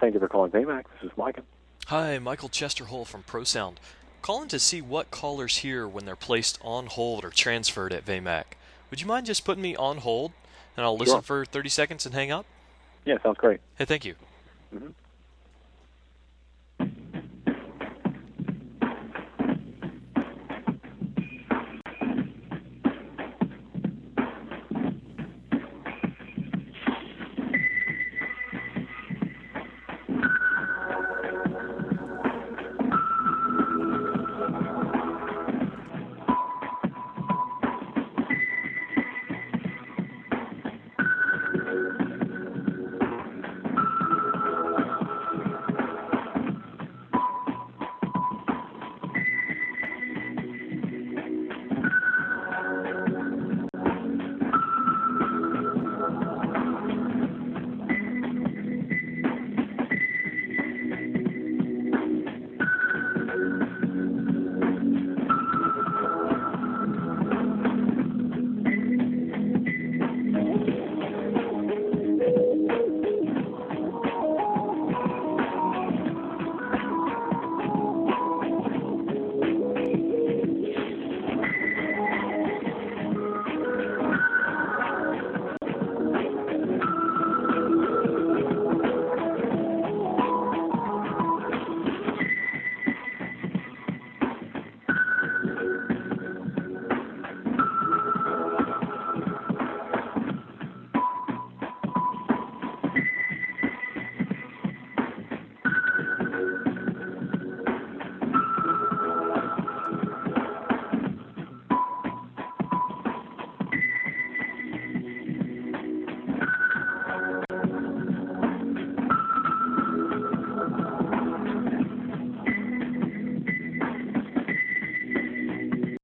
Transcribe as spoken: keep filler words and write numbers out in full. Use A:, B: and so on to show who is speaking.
A: Thank you for calling Baymax. This is Michael.
B: Hi, Michael Chesterhole from ProSound. Calling to see what callers hear when they're placed on hold or transferred at Vaymac. Would you mind just putting me on hold, and I'll listen
A: Sure.
B: for thirty seconds and hang up?
A: Yeah, sounds great.
B: Hey, thank you.
A: Mm-hmm.